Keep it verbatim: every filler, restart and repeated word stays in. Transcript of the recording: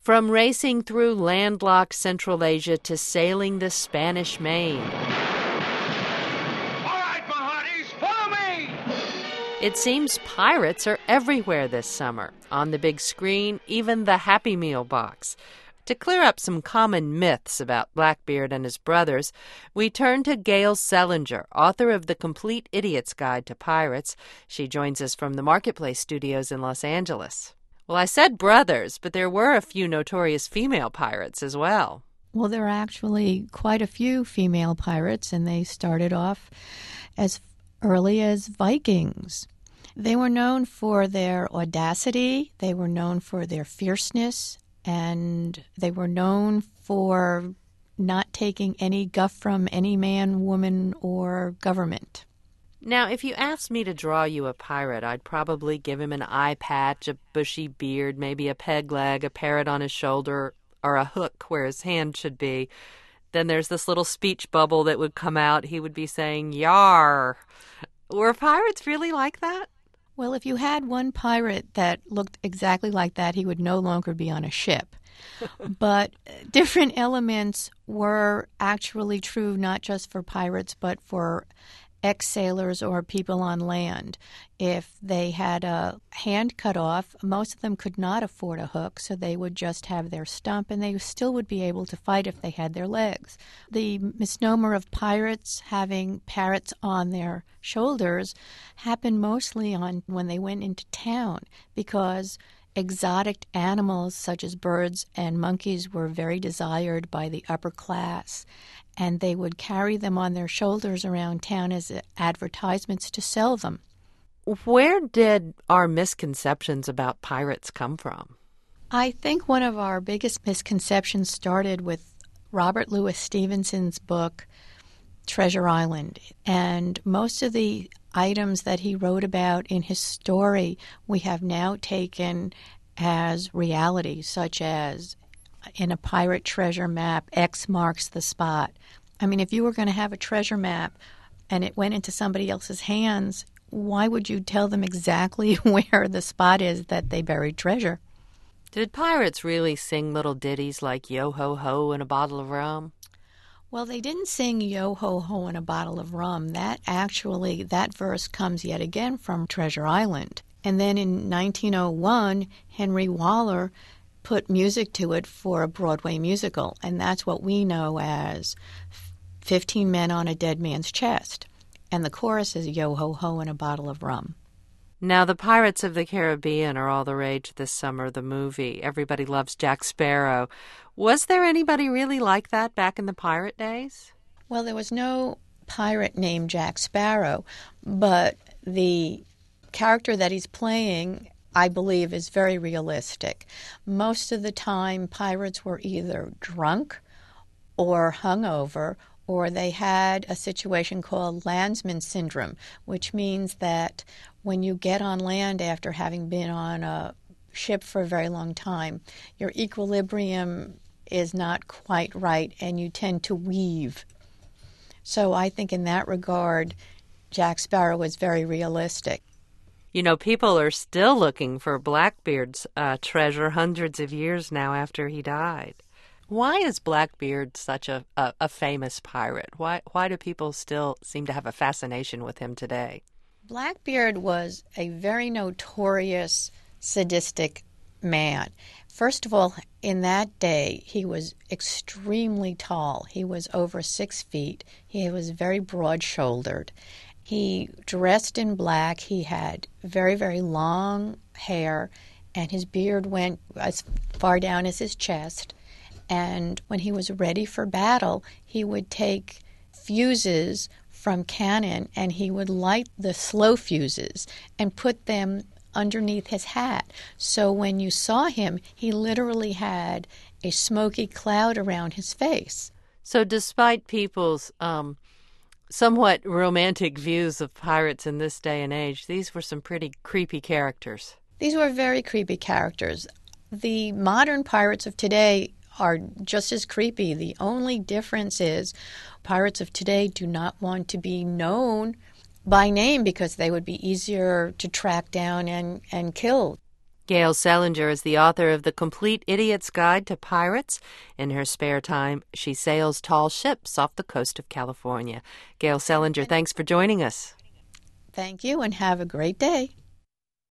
From racing through landlocked Central Asia to sailing the Spanish Main. All right, my hearties, follow me! It seems pirates are everywhere this summer. On the big screen, even the Happy Meal box. To clear up some common myths about Blackbeard and his brothers, we turn to Gail Selinger, author of The Complete Idiot's Guide to Pirates. She joins us from the Marketplace Studios in Los Angeles. Well, I said brothers, but there were a few notorious female pirates as well. Well, there are actually quite a few female pirates, and they started off as early as Vikings. They were known for their audacity, they were known for their fierceness, and they were known for not taking any guff from any man, woman, or government. Now, if you asked me to draw you a pirate, I'd probably give him an eye patch, a bushy beard, maybe a peg leg, a parrot on his shoulder, or a hook where his hand should be. Then there's this little speech bubble that would come out. He would be saying, "Yar." Were pirates really like that? Well, if you had one pirate that looked exactly like that, he would no longer be on a ship. But different elements were actually true not just for pirates, but for ex-sailors or people on land. If they had a hand cut off, most of them could not afford a hook, so they would just have their stump, and they still would be able to fight if they had their legs. The misnomer of pirates having parrots on their shoulders happened mostly on when they went into town, because exotic animals such as birds and monkeys were very desired by the upper class, and they would carry them on their shoulders around town as advertisements to sell them. Where did our misconceptions about pirates come from? I think one of our biggest misconceptions started with Robert Louis Stevenson's book, Treasure Island, and most of the items that he wrote about in his story we have now taken as reality, such as in a pirate treasure map, X marks the spot. I mean, if you were going to have a treasure map and it went into somebody else's hands, why would you tell them exactly where the spot is that they buried treasure? Did pirates really sing little ditties like yo-ho-ho and a bottle of rum? Well, they didn't sing yo-ho-ho and a bottle of rum. That actually, that verse comes yet again from Treasure Island. And then in nineteen oh one, Henry Waller put music to it for a Broadway musical, and that's what we know as fifteen Men on a Dead Man's Chest. And the chorus is yo-ho-ho and a bottle of rum. Now, the Pirates of the Caribbean are all the rage this summer, the movie. Everybody loves Jack Sparrow. Was there anybody really like that back in the pirate days? Well, there was no pirate named Jack Sparrow, but the character that he's playing, I believe, is very realistic. Most of the time, pirates were either drunk or hungover, or they had a situation called landsman syndrome, which means that when you get on land after having been on a ship for a very long time, your equilibrium is not quite right and you tend to weave. So I think in that regard, Jack Sparrow was very realistic. You know, people are still looking for Blackbeard's uh, treasure hundreds of years now after he died. Why is Blackbeard such a, a, a famous pirate? Why why do people still seem to have a fascination with him today? Blackbeard was a very notorious, sadistic man. First of all, in that day, he was extremely tall. He was over six feet. He was very broad-shouldered. He dressed in black. He had very, very long hair, and his beard went as far down as his chest. And when he was ready for battle, he would take fuses from cannon and he would light the slow fuses and put them underneath his hat. So when you saw him, he literally had a smoky cloud around his face. So despite people's um, somewhat romantic views of pirates in this day and age, these were some pretty creepy characters. These were very creepy characters. The modern pirates of today are just as creepy. The only difference is pirates of today do not want to be known by name because they would be easier to track down and, and kill. Gail Selinger is the author of The Complete Idiot's Guide to Pirates. In her spare time, she sails tall ships off the coast of California. Gail Selinger, thanks for joining us. Thank you, and have a great day.